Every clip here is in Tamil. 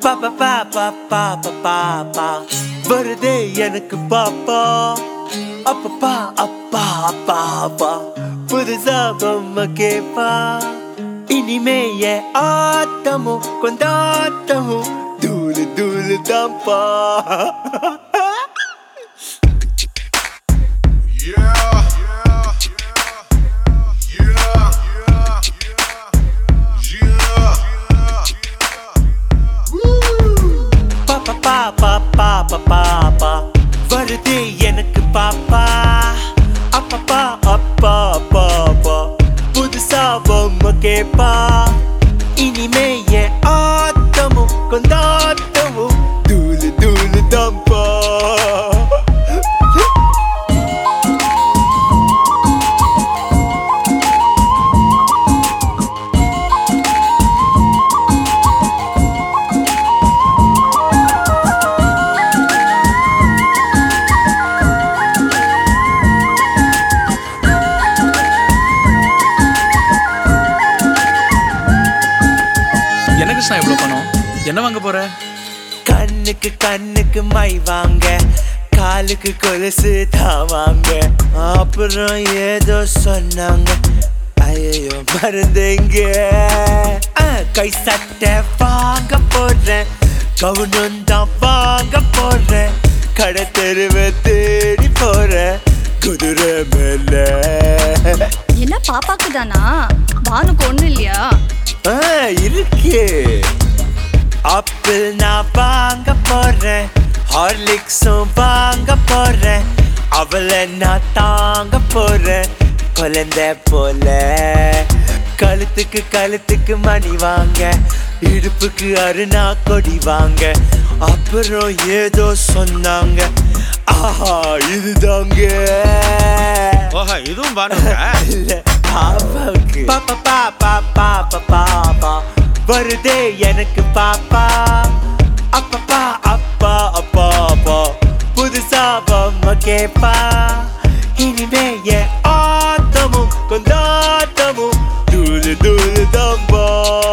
பாப்பா பாப்பா பாப்பா பாப்பா வருதே எனக்கு பாப்பா அப்பப்பா அப்பா அப்பா அப்பா புதுசா பொம்மை கேப்பா இனிமே என் ஆட்டமும் கொண்டாட்டமும் தூளு தூளு தான்ப்பா. பாப்பா பாப்பா பாப்பா வருதே எனக்கு பாப்பா அப்பப்பா அப்பா பாப்பா புதுசா பொம்மை கேப்பா இனிமே என் ஆட்டமும் கொண்டாட்டமும் தூளு தூளு தான்ப்பா. என்ன கிருஷ்ணா இவ்வளவு பணம்? என்ன வாங்க போற? கண்ணுக்கு கண்ணுக்கு மை வாங்க, காலுக்கு கொலுசு தான் வாங்க, அப்புறம் ஏதோ சொன்னாங்க ஐயோ மறந்தேங்க. கை சட்டை வாங்க போடுறேன், கவுனம் தான் வாங்க போடுறேன், கடை தெருவை தேடி போறேன் குதிரை மேல. என்ன பாப்பாக்கு தானா? பானுக்கு ஒண்ணு இல்லையா? இருக்கு. ஆப்பிள் நான் வாங்க போறேன், ஹார்லிக்ஸும் வாங்க போறேன், அவளை நான் தாங்க போறேன் குழந்தை போல. கழுத்துக்கு கழுத்துக்கு மணி வாங்க, இடுப்புக்கு அருணா கொடி வாங்க, அப்புறம் ஏதோ சொன்னாங்க ஆஹா இதுதாங்க. ஓஹா இதுவும் பாருங்க. பாப்பாவுக்கு பாப்பா பாப்பா பாப்பா பாப்பா வருதே எனக்கு பாப்பா அப்பப்பா அப்பா அப்பா அப்பா புதுசா பொம்மை கேப்பா இனிமே என் ஆட்டமும் கொண்டாட்டமும் தூளு தூளு தான்பா.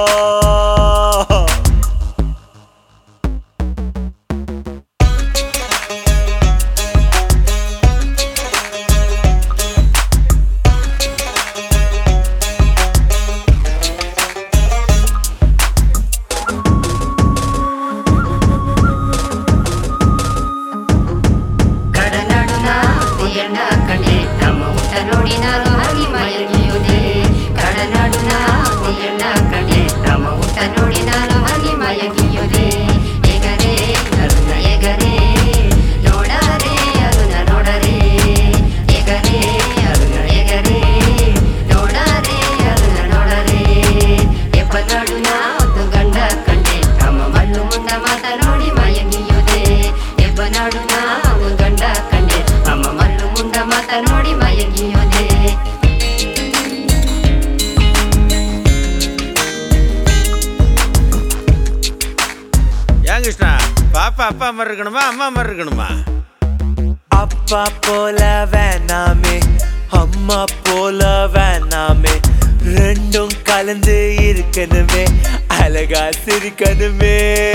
கிருஷ்ணா பாப்பா அப்பா மாதிரி இருக்கணுமா அம்மா மாதிரி இருக்கணுமா? அப்பா போல வேணாமே அம்மா போல வேணாமே, ரெண்டும் கலந்து இருக்கணுமே, அழகா சிரிக்கணுமே.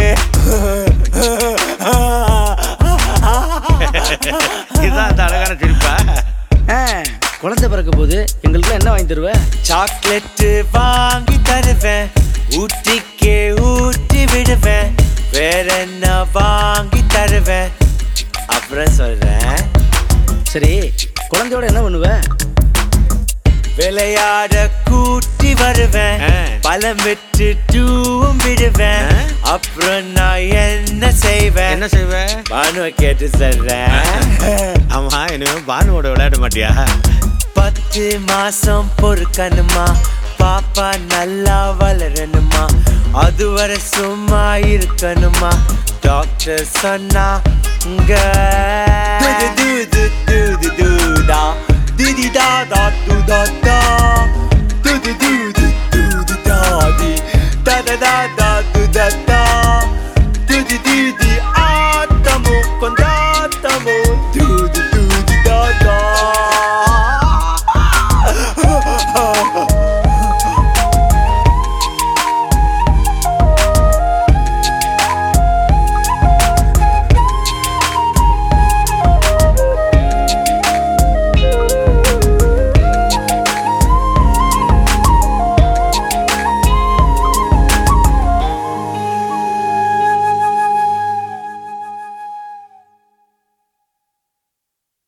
இதுதான் அந்த அழகான சிரிப்பா. குழந்தை பிறக்க போது எங்களுக்கு என்ன வாங்கி தருவ? சாக்லேட் வாங்கி தருவேன், ஊட்டிக்கே ஊட்டி விடுவேன், வேற என்ன வாங்கி தருவேன் அப்புறம் சொல்றேன். சரி குழந்தையோட என்ன பண்ணுவ? விளையாட கூட்டி வருவேன், பழம் விட்டு டூவும் விடுவேன், அப்புறம் நான் என்ன செய்வேன்? என்ன செய்வேன்? பானுவை கேட்டு சொல்றேன். ஆமா இனிமே பானுவோட விளையாட மாட்டியா? 10 மாசம் பொறுக்கணுமா, பாப்பா நல்லா வளரணுமா, அதுவரை சும்மா இருக்கணுமா, டாக்டர் சொன்னாங்க. து து து து து து தா தி தி தா தா து தா தா